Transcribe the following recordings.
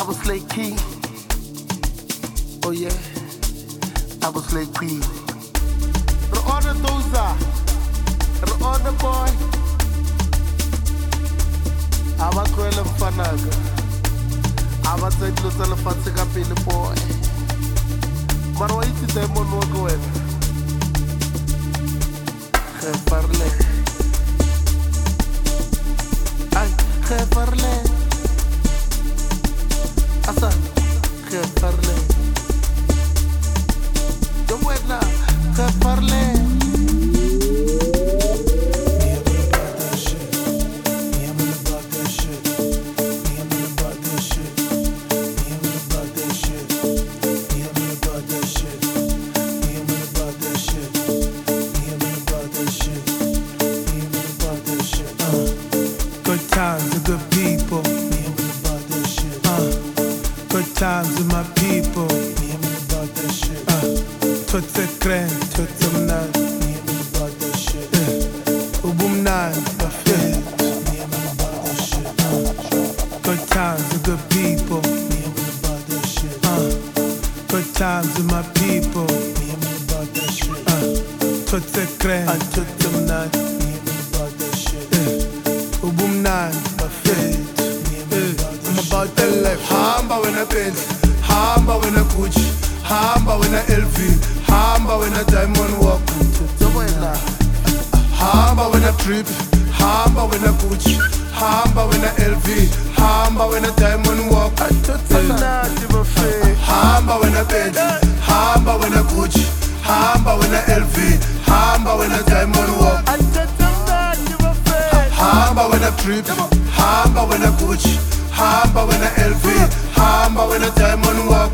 was Lake Key. Oh yeah, I was Lake Key. The order those are, the order boy. I was Kwela Mfanaga. I was saying to the Fatsika Pili boy. But why is the demon walk away? Parle. Ay, parle. Asa, parle. Yo buena, parle. Times with good people. Good times with my people. Tutsi kren, tutsi mnan. Ubumnan, bafet. Good times with good people. Good times with my people. Tutsi kren, tutsi mnan. I'm about that life. Hamba when I Benz, hamba when I Gucci, hamba when I LV, hamba when I diamond walk. Hamba when I trip, hamba when I Gucci, hamba when I LV, hamba when I diamond walk. Hamba when I Benz, hamba when I Gucci, hamba when I LV, hamba when I diamond walk. Hamba when I trip, hamba when I Gucci, hamba when I LV, hamba when I diamond walk.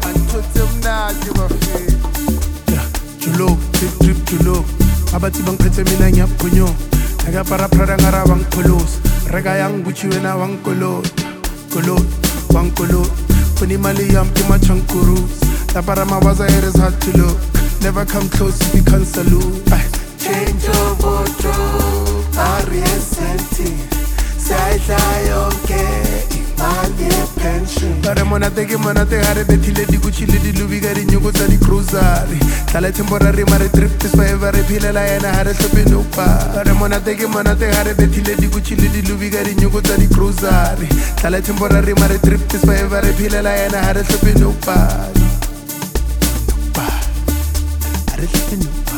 Julo, trip julo. Abati bang pete mina nyap kunyo. Naga para prada ngara wang kolos. Rega yang Gucci wena wang kolot. Kolot, wang kolot. Kuni mali yam kima chankuru. La para mawaza it is hard to look. Never come close if you can't salute. Change your wardrobe, Ariesenti. Sayla yonke, imali pension. Pare monate ke monate hare betile di Gucci le di Louis gari nyugo tsa di cruisari. Tala temporary mare trip is forever rephilela yena hare hlope no pa. Pare monate ke monate hare betile di Gucci le di Louis gari nyugo tsa di cruisari. Tala temporary mare trip is forever rephilela yena hare hlope no pa. Hare hlope no pa.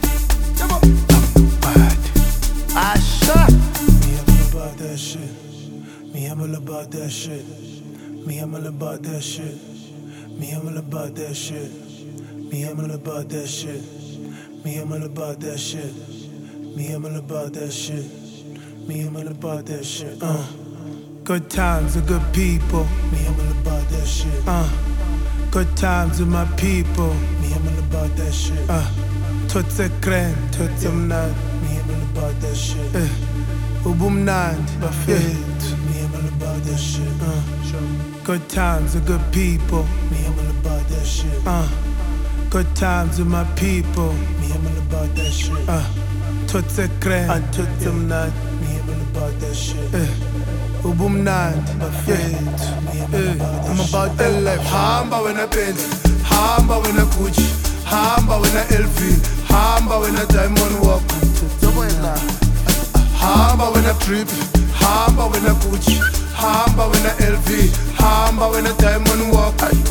I'm all about that shit. Me, I'm all about that shit. Me, I'm all about that shit. Me, I'm all about that shit. Me, I'm all about that shit. Me, I'm all about that shit. Me, I'm all about that shit. Good times with good people. Me, I'm all about that shit. Good times with my people. Me, I'm all about that shit. Tutsi kren, tutsi mnan. Me, I'm all about that shit. Ubumnan, bafet. About that shit. Good times with good people. Me, I'm all about that shit. Good times with my people. Me, I'm all about that shit. Tutsi kren, tutsi mnan. Me, I'm all about that shit. Ubumnan, bafet. I'm about that life. Hamba when I Benz, hamba when I Gucci, hamba when I LV, hamba when I diamond walk. Hamba when I trip, hamba when I Gucci, hamba when I LV, hamba when I diamond walk.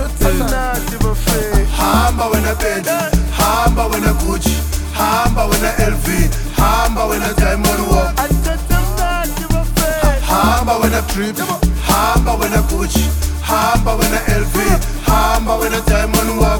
Hamba when I Benz, hamba when I Gucci, hamba when I LV, hamba when I diamond walk. Hamba when I trip, hamba when I Gucci, hamba when I LV, hamba when I diamond walk.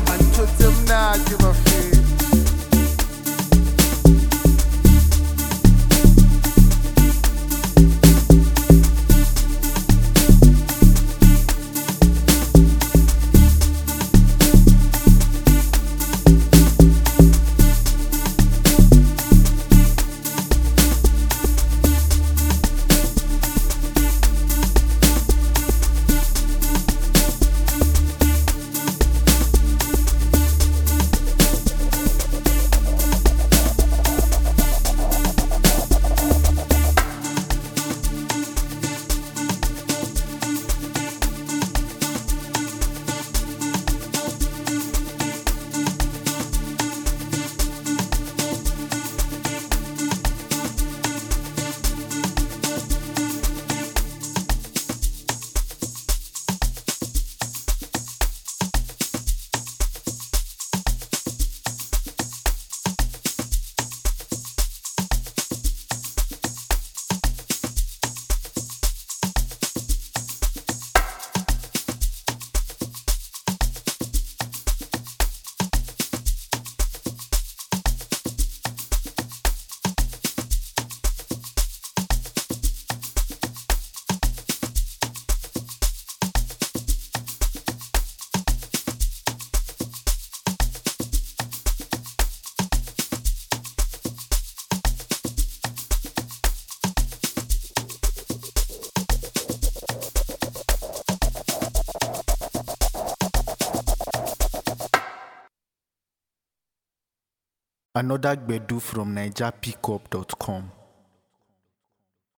Another Gbedu from NigerPickup.com.